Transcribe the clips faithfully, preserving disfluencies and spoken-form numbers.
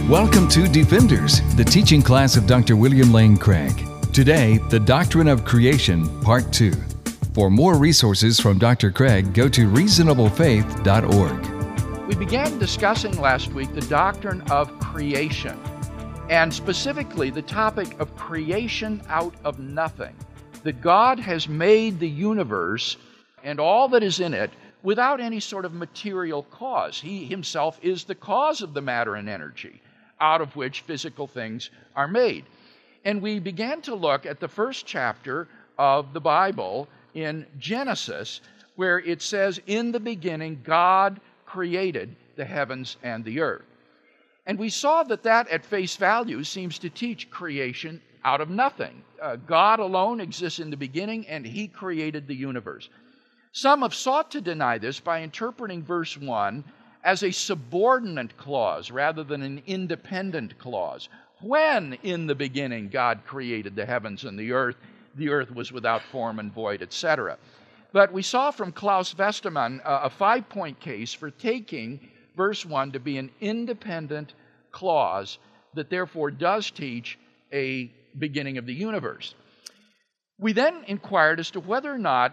Welcome to Defenders, the teaching class of Doctor William Lane Craig. Today, the Doctrine of Creation, Part two. For more resources from Doctor Craig, go to reasonable faith dot org. We began discussing last week the doctrine of creation, and specifically the topic of creation out of nothing. That God has made the universe and all that is in it without any sort of material cause. He himself is the cause of the matter and energy out of which physical things are made. And we began to look at the first chapter of the Bible in Genesis, where it says, "In the beginning, God created the heavens and the earth." And we saw that that at face value seems to teach creation out of nothing. Uh, God alone exists in the beginning, and He created the universe. Some have sought to deny this by interpreting verse one as a subordinate clause rather than an independent clause. When in the beginning God created the heavens and the earth, the earth was without form and void, et cetera. But we saw from Klaus Westermann uh, a five-point case for taking verse one to be an independent clause that therefore does teach a beginning of the universe. We then inquired as to whether or not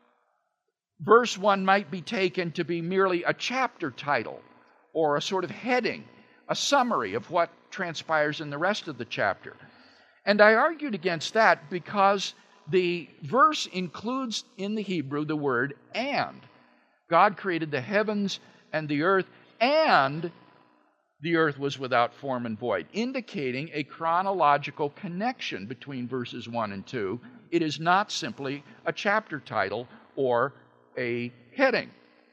verse one might be taken to be merely a chapter title or a sort of heading, a summary of what transpires in the rest of the chapter. And I argued against that because the verse includes in the Hebrew the word "and." God created the heavens and the earth, and the earth was without form and void, indicating a chronological connection between verses one and two. It is not simply a chapter title or a heading.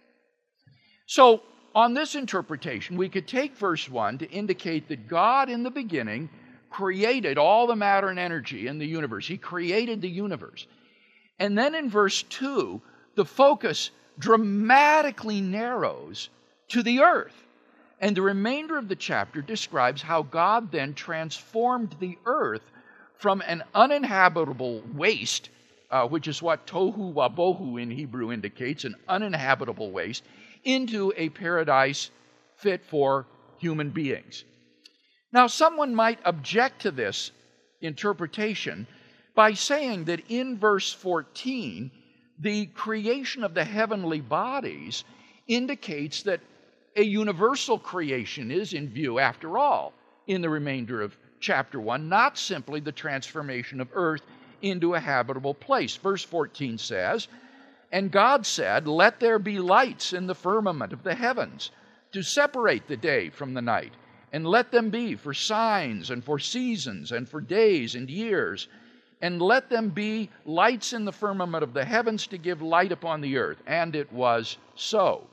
So, on this interpretation, we could take verse one to indicate that God in the beginning created all the matter and energy in the universe. He created the universe. And then in verse two, the focus dramatically narrows to the earth. And the remainder of the chapter describes how God then transformed the earth from an uninhabitable waste, Uh, which is what tohu wabohu in Hebrew indicates, an uninhabitable waste, into a paradise fit for human beings. Now, someone might object to this interpretation by saying that in verse fourteen, the creation of the heavenly bodies indicates that a universal creation is in view, after all, in the remainder of chapter one, not simply the transformation of earth into a habitable place. Verse fourteen says, "And God said, let there be lights in the firmament of the heavens to separate the day from the night, and let them be for signs and for seasons and for days and years, and let them be lights in the firmament of the heavens to give light upon the earth. And it was so."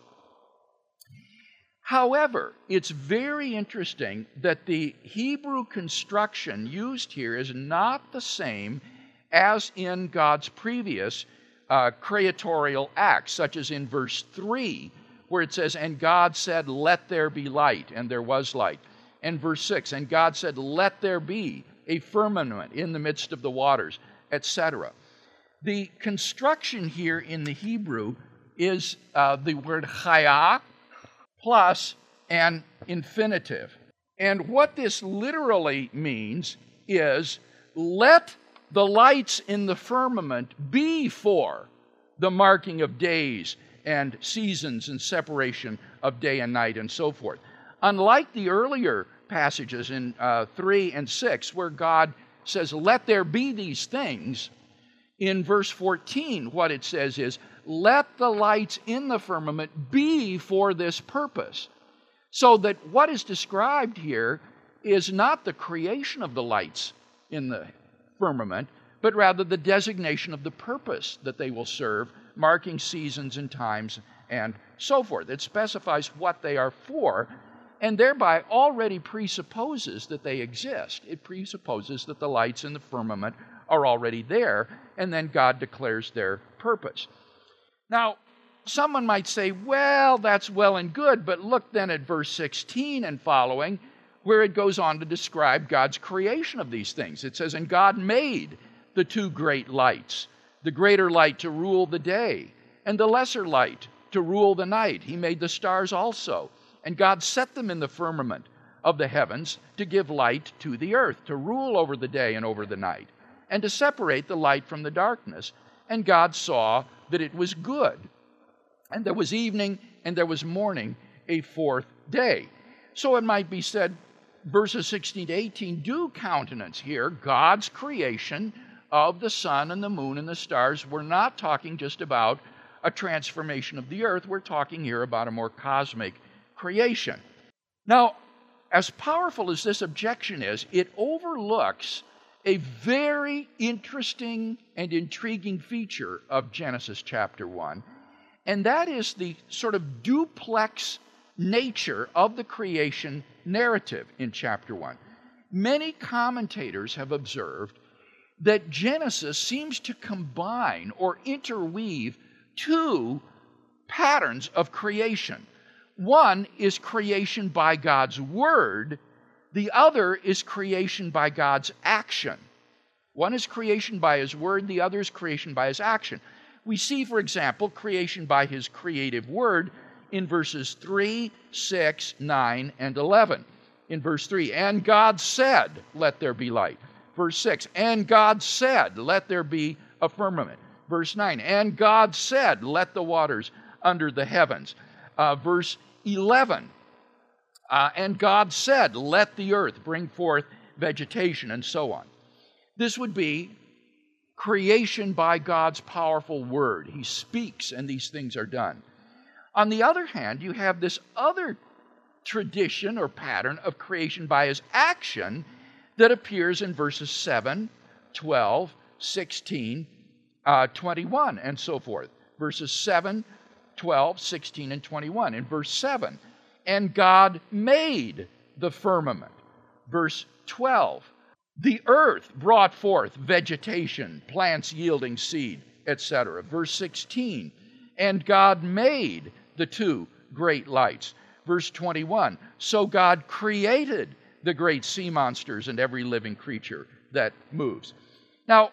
However, it's very interesting that the Hebrew construction used here is not the same as in God's previous uh, creatorial acts, such as in verse three, where it says, "And God said, let there be light, and there was light." And verse six, "And God said, let there be a firmament in the midst of the waters," et cetera. The construction here in the Hebrew is uh, the word chaya plus an infinitive. And what this literally means is, let the lights in the firmament be for the marking of days and seasons and separation of day and night and so forth. Unlike the earlier passages in uh, three and six, where God says, let there be these things, in verse fourteen, what it says is, let the lights in the firmament be for this purpose. So that what is described here is not the creation of the lights in the firmament, but rather the designation of the purpose that they will serve, marking seasons and times and so forth. It specifies what they are for, and thereby already presupposes that they exist. It presupposes that the lights in the firmament are already there, and then God declares their purpose. Now, someone might say, well, that's well and good, but look then at verse sixteen and following, where it goes on to describe God's creation of these things. It says, "And God made the two great lights, the greater light to rule the day, and the lesser light to rule the night. He made the stars also, and God set them in the firmament of the heavens to give light to the earth, to rule over the day and over the night, and to separate the light from the darkness. And God saw that it was good. And there was evening and there was morning, a fourth day. So it might be said, verses sixteen to eighteen do countenance here God's creation of the sun and the moon and the stars. We're not talking just about a transformation of the earth. We're talking here about a more cosmic creation. Now, as powerful as this objection is, it overlooks a very interesting and intriguing feature of Genesis chapter one, and that is the sort of duplex nature of the creation narrative in chapter one. Many commentators have observed that Genesis seems to combine or interweave two patterns of creation. One is creation by God's word. The other is creation by God's action. One is creation by His word. The other is creation by His action. We see, for example, creation by His creative word in verses three, six, nine, and eleven. In verse three, and God said, let there be light. Verse six, and God said, let there be a firmament. Verse nine, and God said, let the waters under the heavens. Uh, verse eleven, uh, and God said, let the earth bring forth vegetation, and so on. This would be creation by God's powerful word. He speaks, and these things are done. On the other hand, you have this other tradition or pattern of creation by His action that appears in verses seven, twelve, sixteen, uh, twenty-one, and so forth. Verses seven, twelve, sixteen, and twenty-one. In verse seven, and God made the firmament. Verse twelve, the earth brought forth vegetation, plants yielding seed, et cetera. Verse sixteen, and God made the two great lights. Verse twenty-one, so God created the great sea monsters and every living creature that moves. Now,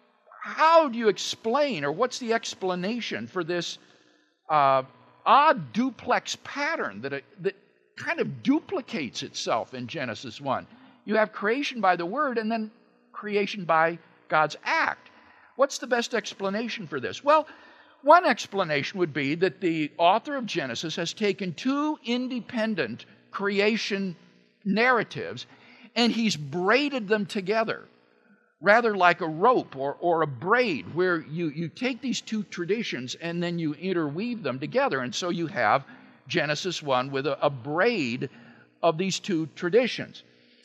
how do you explain, or what's the explanation for this uh, odd duplex pattern that, it, that kind of duplicates itself in Genesis one? You have creation by the word and then creation by God's act. What's the best explanation for this? Well, one explanation would be that the author of Genesis has taken two independent creation narratives and he's braided them together, rather like a rope or, or a braid, where you, you take these two traditions and then you interweave them together. And so you have Genesis one with a, a braid of these two traditions.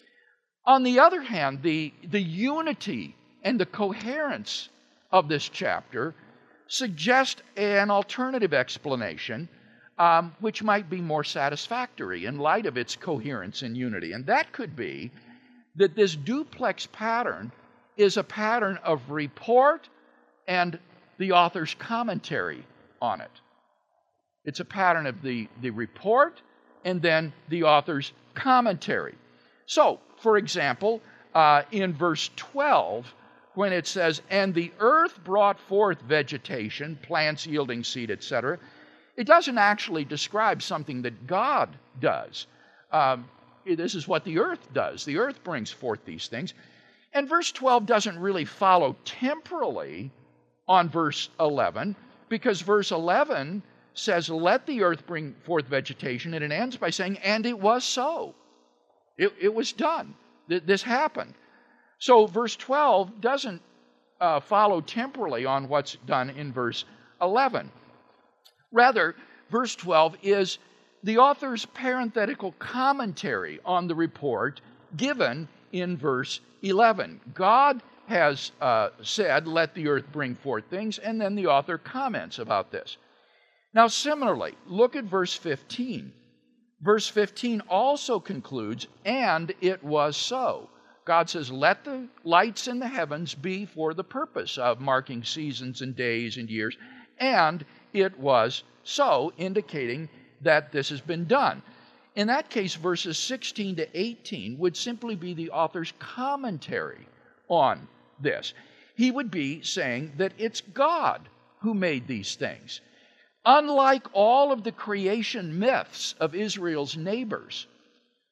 On the other hand, the, the unity and the coherence of this chapter suggest an alternative explanation, um, which might be more satisfactory in light of its coherence and unity. And that could be that this duplex pattern is a pattern of report and the author's commentary on it. It's a pattern of the, the report and then the author's commentary. So, for example, uh, in verse twelve, when it says, and the earth brought forth vegetation, plants yielding seed, et cetera, it doesn't actually describe something that God does. Um, this is what the earth does. The earth brings forth these things. And verse twelve doesn't really follow temporally on verse eleven, because verse eleven says, let the earth bring forth vegetation, and it ends by saying, and it was so. It, it was done. This happened. So verse twelve doesn't uh, follow temporally on what's done in verse eleven. Rather, verse twelve is the author's parenthetical commentary on the report given in verse eleven. God has uh, said, let the earth bring forth things, and then the author comments about this. Now, similarly, look at verse fifteen. Verse fifteen also concludes, and it was so. God says, let the lights in the heavens be for the purpose of marking seasons and days and years. And it was so, indicating that this has been done. In that case, verses sixteen to eighteen would simply be the author's commentary on this. He would be saying that it's God who made these things. Unlike all of the creation myths of Israel's neighbors,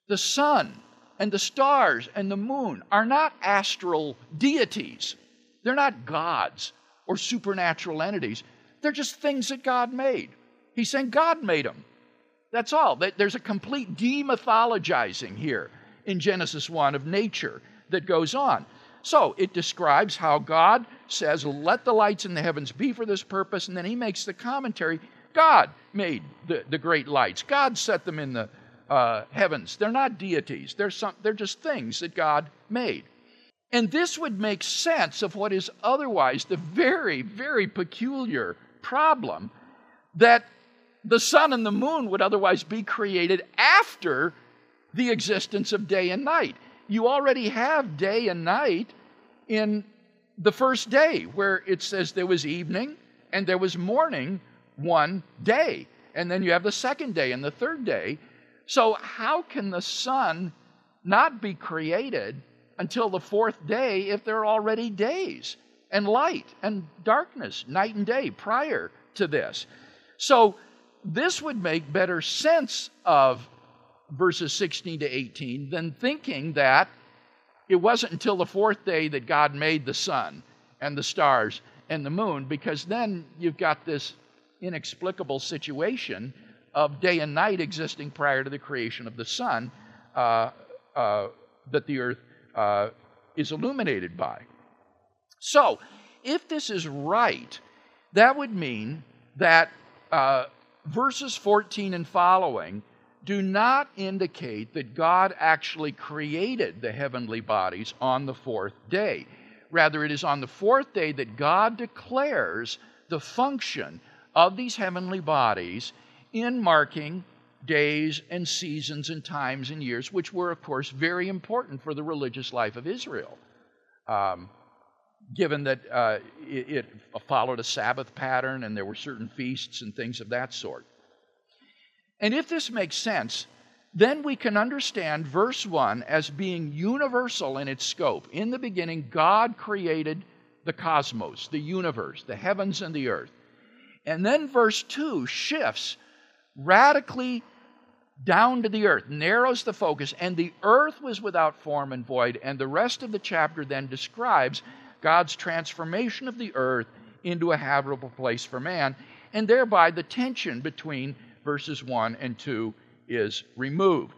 The sun and the stars and the moon are not astral deities. They're not gods or supernatural entities. They're just things that God made. He's saying God made them. That's all. There's a complete demythologizing here in Genesis one of nature that goes on. So it describes how God says, let the lights in the heavens be for this purpose, and then he makes the commentary. God made the, the great lights. God set them in the uh, heavens. They're not deities. They're, some, they're just things that God made. And this would make sense of what is otherwise the very, very peculiar problem that the sun and the moon would otherwise be created after the existence of day and night. You already have day and night in the first day, where it says there was evening and there was morning one day. And then you have the second day and the third day. So how can the sun not be created until the fourth day if there are already days and light and darkness, night and day, prior to this? So this would make better sense of verses sixteen to eighteen than thinking that it wasn't until the fourth day that God made the sun and the stars and the moon, because then you've got this inexplicable situation of day and night existing prior to the creation of the sun uh, uh, that the earth uh, is illuminated by. So, if this is right, that would mean that uh, verses fourteen and following do not indicate that God actually created the heavenly bodies on the fourth day. Rather, it is on the fourth day that God declares the function of these heavenly bodies in marking days and seasons and times and years, which were, of course, very important for the religious life of Israel, um, given that uh, it, it followed a Sabbath pattern and there were certain feasts and things of that sort. And if this makes sense, then we can understand verse one as being universal in its scope. In the beginning, God created the cosmos, the universe, the heavens and the earth. And then verse two shifts radically down to the earth, narrows the focus, and the earth was without form and void. And the rest of the chapter then describes God's transformation of the earth into a habitable place for man, and thereby the tension between verses one and two is removed.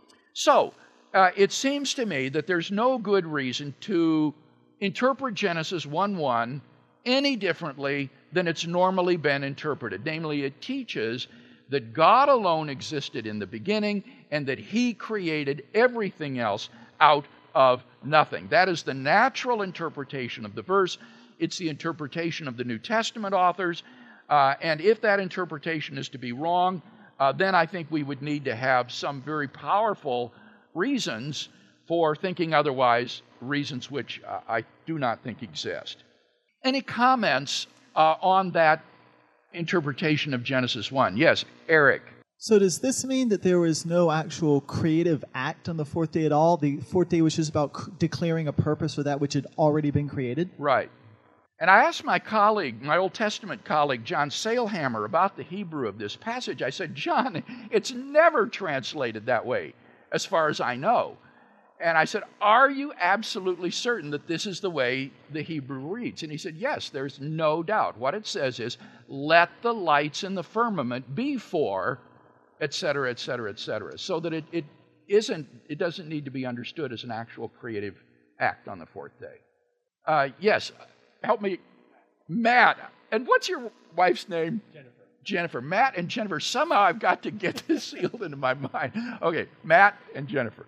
So, uh, it seems to me that there's no good reason to interpret Genesis one one any differently than it's normally been interpreted. Namely, it teaches that God alone existed in the beginning and that He created everything else out of nothing. That is the natural interpretation of the verse. It's the interpretation of the New Testament authors. Uh, and if that interpretation is to be wrong, uh, then I think we would need to have some very powerful reasons for thinking otherwise, reasons which uh, I do not think exist. Any comments uh, on that interpretation of Genesis one? Yes, Eric. So does this mean that there was no actual creative act on the fourth day at all? The fourth day was just about c- declaring a purpose for that which had already been created? Right. And I asked my colleague, my Old Testament colleague, John Sailhammer, about the Hebrew of this passage. I said, John, it's never translated that way, as far as I know. And I said, are you absolutely certain that this is the way the Hebrew reads? And he said, yes, there's no doubt. What it says is, let the lights in the firmament be for, et cetera, et cetera, et cetera. So that it, it isn't, it doesn't need to be understood as an actual creative act on the fourth day. Uh, yes. Help me, Matt. And what's your wife's name? Jennifer. Jennifer. Matt and Jennifer. Somehow I've got to get this sealed into my mind. Okay, Matt and Jennifer.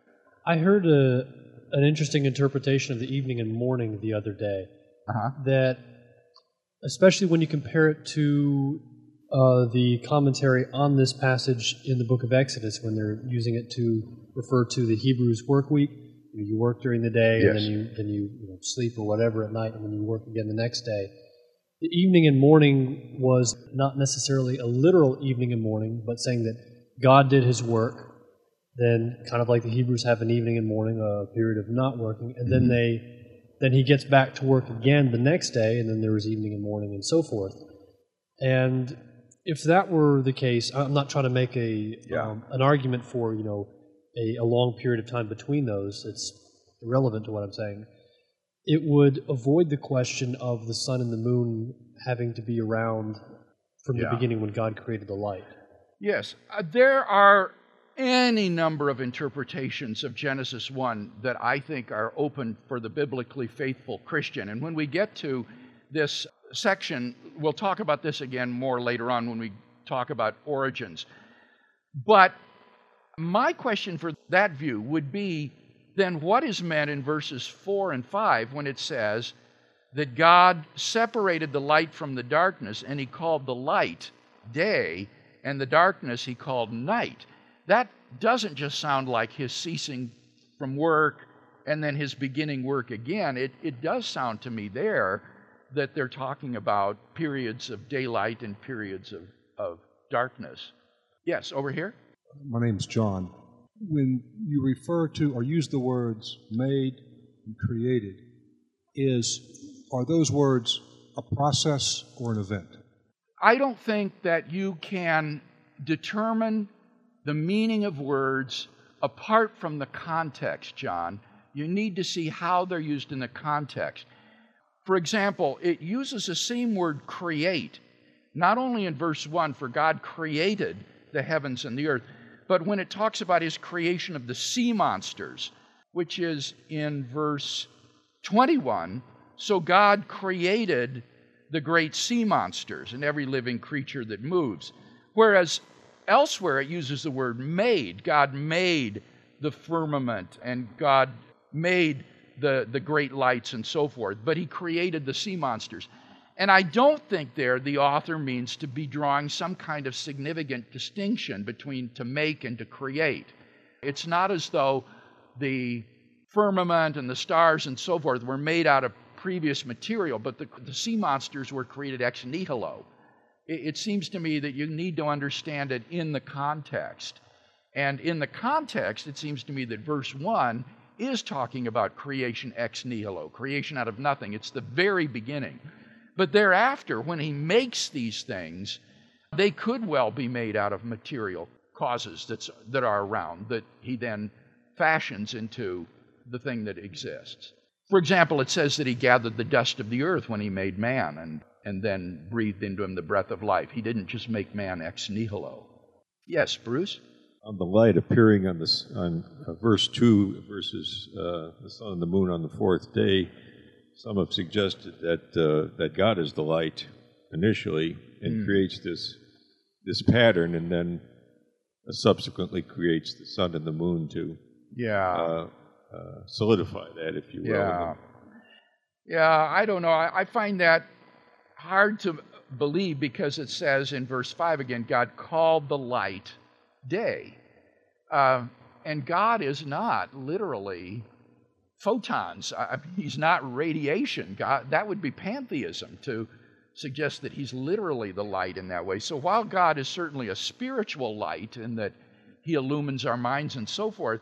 I heard a, an interesting interpretation of the evening and morning the other day. Uh-huh. That, especially when you compare it to uh, the commentary on this passage in the book of Exodus, when they're using it to refer to the Hebrews' work week. You work during the day, yes. and then you then you, you know, sleep or whatever at night, and then you work again the next day. The evening and morning was not necessarily a literal evening and morning, but saying that God did His work, then kind of like the Hebrews have an evening and morning, a period of not working, and then they then He gets back to work again the next day, and then there was evening and morning and so forth. And if that were the case, I'm not trying to make a yeah. um, an argument for, you know, a, a long period of time between those, it's irrelevant to what I'm saying, it would avoid the question of the sun and the moon having to be around from Yeah. the beginning when God created the light. Yes, uh, there are any number of interpretations of Genesis one that I think are open for the biblically faithful Christian. And when we get to this section, we'll talk about this again more later on when we talk about origins. But my question for that view would be, then what is meant in verses four and five when it says that God separated the light from the darkness, and he called the light day, and the darkness he called night? That doesn't just sound like his ceasing from work and then his beginning work again. It, it does sound to me there that they're talking about periods of daylight and periods of, of darkness. Yes, over here? My name's John. When you refer to or use the words made and created, is are those words a process or an event? I don't think that you can determine the meaning of words apart from the context, John. You need to see how they're used in the context. For example, it uses the same word create, not only in verse one, for God created the heavens and the earth, but when it talks about his creation of the sea monsters, which is in verse twenty-one, so God created the great sea monsters and every living creature that moves. Whereas elsewhere it uses the word made. God made the firmament and God made the, the great lights and so forth, but he created the sea monsters. And I don't think there the author means to be drawing some kind of significant distinction between to make and to create. It's not as though the firmament and the stars and so forth were made out of previous material, but the, the sea monsters were created ex nihilo. It, it seems to me that you need to understand it in the context. And in the context, it seems to me that verse one is talking about creation ex nihilo, creation out of nothing. It's the very beginning. But thereafter, when he makes these things, they could well be made out of material causes that's, that are around, that he then fashions into the thing that exists. For example, it says that he gathered the dust of the earth when he made man and, and then breathed into him the breath of life. He didn't just make man ex nihilo. Yes, Bruce? On the light appearing on, this, on uh, verse two versus uh, the sun and the moon on the fourth day, some have suggested that uh, that God is the light initially and mm. creates this this pattern, and then uh, subsequently creates the sun and the moon to yeah uh, uh, solidify that, if you will. Yeah, yeah. I don't know. I, I find that hard to believe because it says in verse five again, God called the light day, uh, and God is not literally photons. I mean, he's not radiation. God, that would be pantheism to suggest that he's literally the light in that way. So while God is certainly a spiritual light in that he illumines our minds and so forth,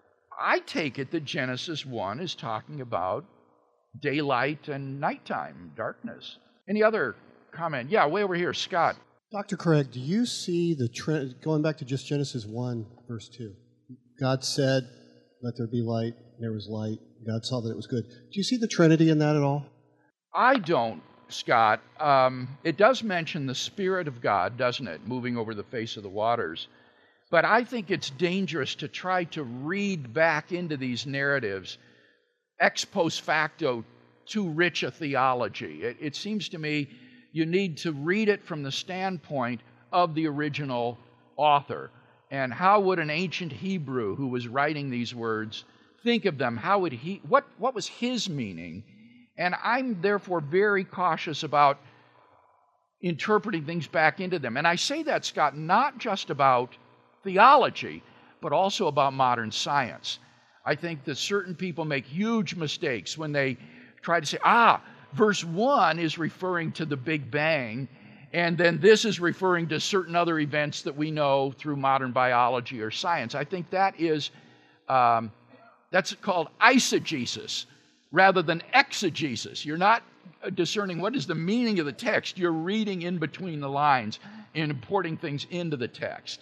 I take it that Genesis one is talking about daylight and nighttime, darkness. Any other comment? Yeah, way over here, Scott. Doctor Craig, do you see the trend, going back to just Genesis one, verse two, God said, let there be light, there was light, God saw that it was good. Do you see the Trinity in that at all? I don't, Scott. Um, it does mention the Spirit of God, doesn't it, moving over the face of the waters. But I think it's dangerous to try to read back into these narratives ex post facto too rich a theology. It, it seems to me you need to read it from the standpoint of the original author. And how would an ancient Hebrew who was writing these words think of them? How would he, what, what was his meaning? And I'm therefore very cautious about interpreting things back into them. And I say that, Scott, not just about theology, but also about modern science. I think that certain people make huge mistakes when they try to say, ah, verse one is referring to the Big Bang, and then this is referring to certain other events that we know through modern biology or science. I think that is, um, that's called eisegesis rather than exegesis. You're not discerning what is the meaning of the text. You're reading in between the lines and importing things into the text.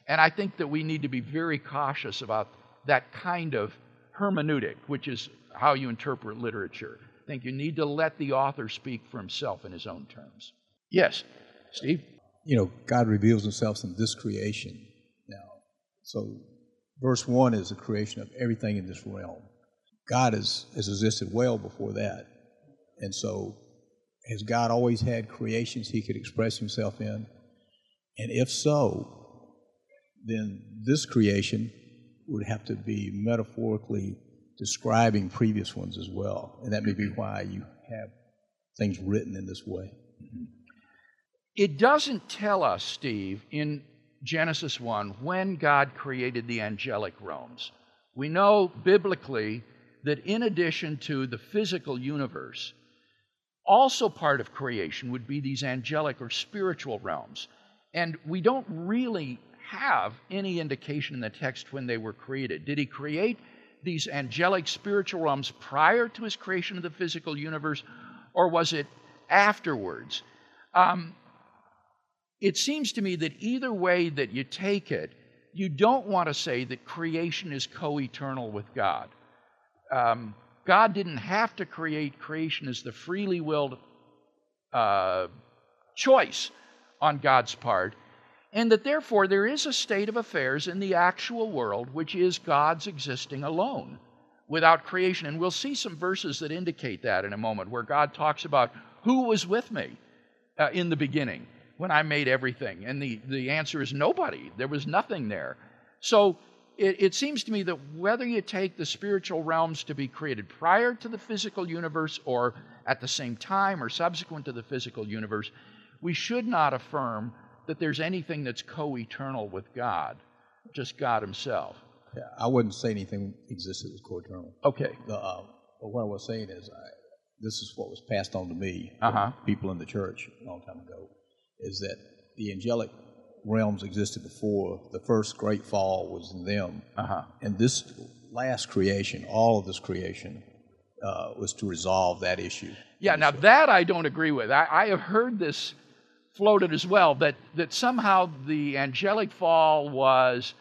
And I think that we need to be very cautious about that kind of hermeneutic, which is how you interpret literature. I think you need to let the author speak for himself in his own terms. Yes, Steve? You know, God reveals himself in this creation now. So verse one is the creation of everything in this realm. God has, has existed well before that. And so has God always had creations he could express himself in? And if so, then this creation would have to be metaphorically describing previous ones as well. And that may be why you have things written in this way. It doesn't tell us, Steve, in Genesis one, when God created the angelic realms. We know biblically that in addition to the physical universe, also part of creation would be these angelic or spiritual realms. And we don't really have any indication in the text when they were created. Did he create these angelic spiritual realms prior to his creation of the physical universe, or was it afterwards? Um, it seems to me that either way that you take it, you don't want to say that creation is co-eternal with God. Um, God didn't have to create creation as the freely willed uh, choice on God's part, and that therefore there is a state of affairs in the actual world which is God's existing alone without creation. And we'll see some verses that indicate that in a moment, where God talks about who was with me uh, in the beginning when I made everything. And the, the answer is nobody. There was nothing there. So it, it seems to me that whether you take the spiritual realms to be created prior to the physical universe or at the same time or subsequent to the physical universe, we should not affirm that there's anything that's co-eternal with God, just God himself. Yeah, I wouldn't say anything existed as co-eternal. Okay. The, uh, but what I was saying is, I, this is what was passed on to me uh-huh. from people in the church a long time ago, is that the angelic realms existed before the first great fall was in them. Uh-huh. And this last creation, all of this creation, uh, was to resolve that issue. Yeah, now that I don't agree with. I, I have heard this floated as well, that, that somehow the angelic fall was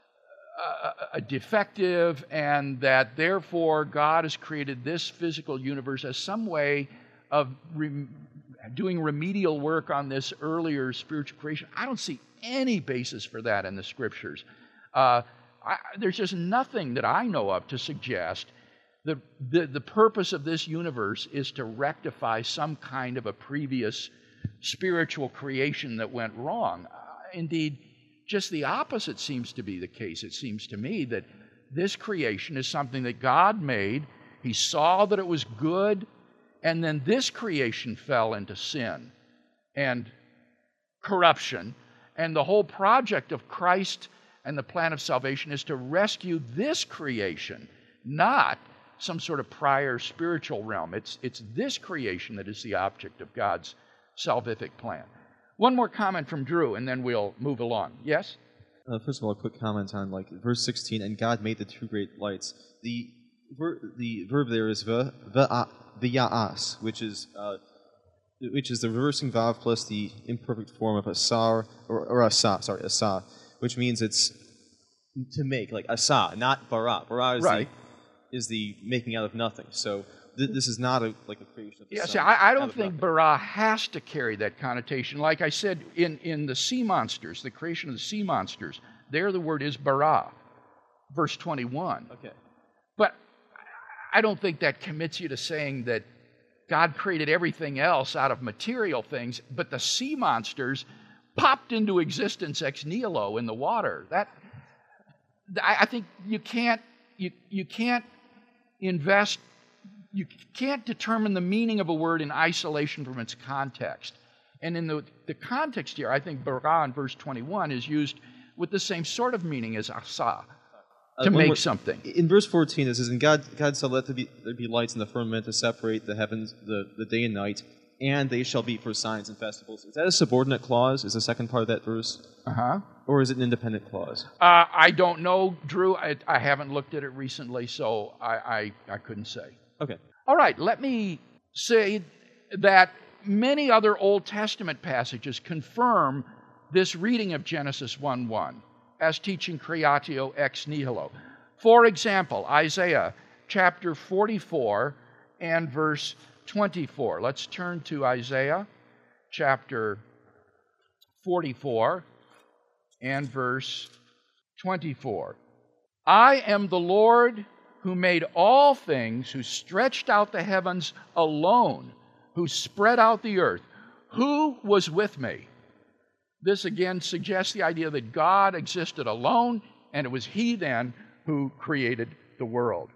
a, a defective, and that therefore God has created this physical universe as some way of re- doing remedial work on this earlier spiritual creation. I don't see any basis for that in the Scriptures. Uh, I, there's just nothing that I know of to suggest that the, the purpose of this universe is to rectify some kind of a previous spiritual creation that went wrong. Uh, indeed, just the opposite seems to be the case. It seems to me that this creation is something that God made. He saw that it was good, and then this creation fell into sin and corruption. And the whole project of Christ and the plan of salvation is to rescue this creation, not some sort of prior spiritual realm. It's, it's this creation that is the object of God's salvific plan. One more comment from Drew, and then we'll move along. Yes? Uh, first of all, a quick comment on like verse sixteen, and God made the two great lights. The ver- the verb there is ve- v'ya'as, which is uh, which is the reversing vowel plus the imperfect form of asar, or, or asa, sorry, asa, which means it's to make, like asa, not bara. Bara is, right. the, is the making out of nothing. So th- this is not a, like a creation of the Yeah, sun. see, I, I don't think nothing. bara has to carry that connotation. Like I said, in, in the sea monsters, the creation of the sea monsters, there the word is bara, verse twenty-one. Okay. But I don't think that commits you to saying that God created everything else out of material things, but the sea monsters popped into existence ex nihilo in the water. That I, I think you can't you you can't invest you can't determine the meaning of a word in isolation from its context. And in the, the context here, I think bara in verse twenty-one is used with the same sort of meaning as asa, Uh, to one make more- something. In verse fourteen, it says, "And God, God said, let there be, there be lights in the firmament to separate the heavens, the, the day and night, and they shall be for signs and festivals." Is that a subordinate clause? Is the second part of that verse? Uh-huh. Or is it an independent clause? Uh, I don't know, Drew. I, I haven't looked at it recently, so I, I, I couldn't say. Okay. All right, let me say that many other Old Testament passages confirm this reading of Genesis one one. as teaching creatio ex nihilo. For example, Isaiah chapter forty-four and verse twenty-four. Let's turn to Isaiah chapter forty-four and verse twenty-four. I am the Lord who made all things, who stretched out the heavens alone, who spread out the earth. Who was with me? This again suggests the idea that God existed alone, and it was He then who created the world.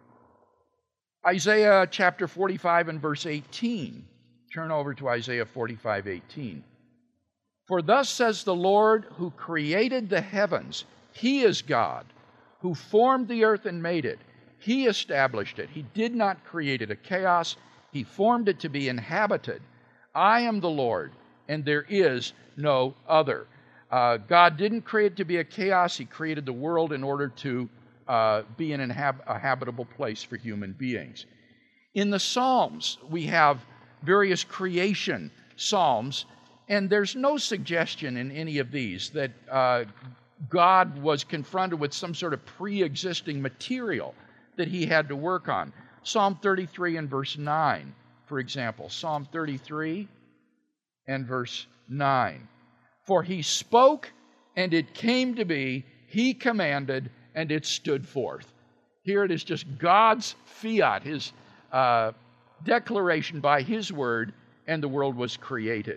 Isaiah chapter forty-five and verse eighteen. Turn over to Isaiah forty-five, eighteen. For thus says the Lord who created the heavens, He is God, who formed the earth and made it. He established it. He did not create it a chaos. He formed it to be inhabited. I am the Lord, and there is no other. Uh, God didn't create it to be a chaos. He created the world in order to uh, be an inhab- a habitable place for human beings. In the Psalms, we have various creation psalms, and there's no suggestion in any of these that uh, God was confronted with some sort of pre-existing material that He had to work on. Psalm thirty-three and verse nine, for example. Psalm thirty-three and verse nine. For He spoke, and it came to be. He commanded, and it stood forth. Here it is just God's fiat, His uh, declaration by His word, and the world was created.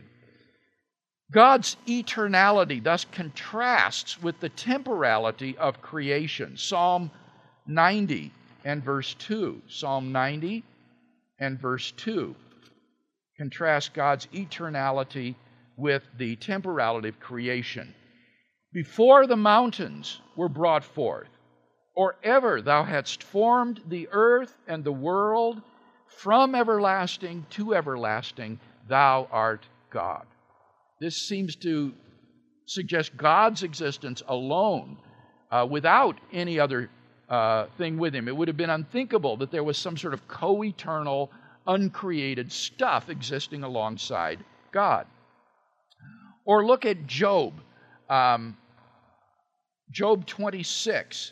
God's eternality thus contrasts with the temporality of creation. Psalm ninety and verse two. Psalm ninety and verse two contrasts God's eternality with the temporality of creation. Before the mountains were brought forth, or ever thou hadst formed the earth and the world, from everlasting to everlasting, thou art God. This seems to suggest God's existence alone, uh, without any other uh, thing with Him. It would have been unthinkable that there was some sort of co-eternal, uncreated stuff existing alongside God. Or look at Job. Um, Job twenty-six.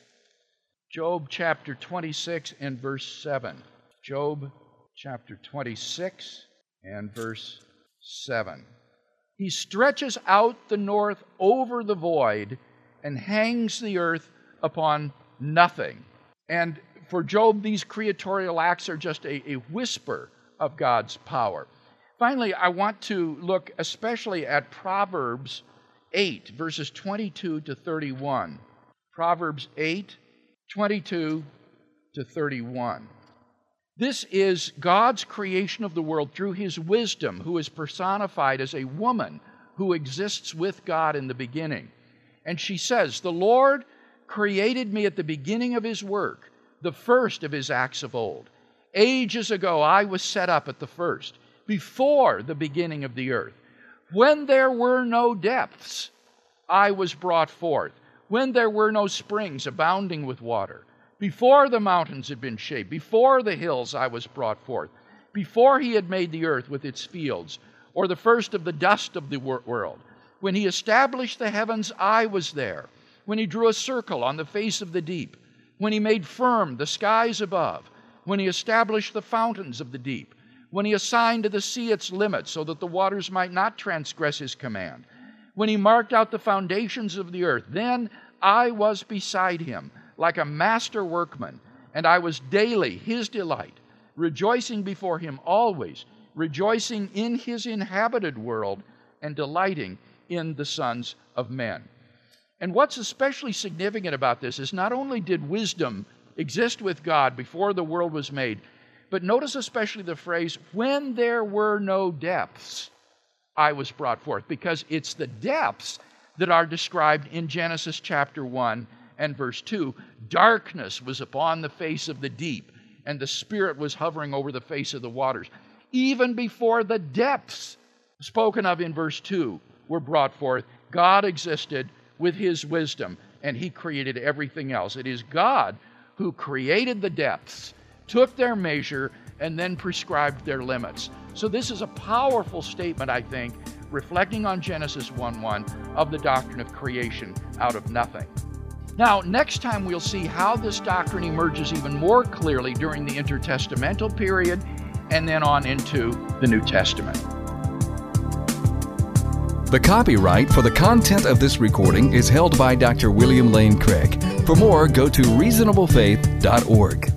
Job chapter twenty-six and verse seven. Job chapter twenty-six and verse seven. He stretches out the north over the void and hangs the earth upon nothing. And for Job, these creatorial acts are just a, a whisper of God's power. Finally, I want to look especially at Proverbs eight, verses twenty-two to thirty-one. Proverbs eight, twenty-two to thirty-one. This is God's creation of the world through His wisdom, who is personified as a woman who exists with God in the beginning. And she says, the Lord created me at the beginning of His work, the first of His acts of old. Ages ago I was set up at the first, before the beginning of the earth. When there were no depths, I was brought forth. When there were no springs abounding with water. Before the mountains had been shaped, before the hills I was brought forth, before He had made the earth with its fields, or the first of the dust of the world. When He established the heavens, I was there. When He drew a circle on the face of the deep. When He made firm the skies above. When He established the fountains of the deep. When He assigned to the sea its limits, so that the waters might not transgress His command. When He marked out the foundations of the earth, then I was beside Him, like a master workman, and I was daily His delight, rejoicing before Him always, rejoicing in His inhabited world, and delighting in the sons of men. And what's especially significant about this is not only did wisdom exist with God before the world was made, but notice especially the phrase, when there were no depths, I was brought forth, because it's the depths that are described in Genesis chapter one and verse two. Darkness was upon the face of the deep, and the Spirit was hovering over the face of the waters. Even before the depths spoken of in verse two were brought forth, God existed with His wisdom, and He created everything else. It is God who created the depths, took their measure, and then prescribed their limits. So this is a powerful statement, I think, reflecting on Genesis one one of the doctrine of creation out of nothing. Now, next time we'll see how this doctrine emerges even more clearly during the intertestamental period and then on into the New Testament. The copyright for the content of this recording is held by Doctor William Lane Craig. For more, go to reasonable faith dot org.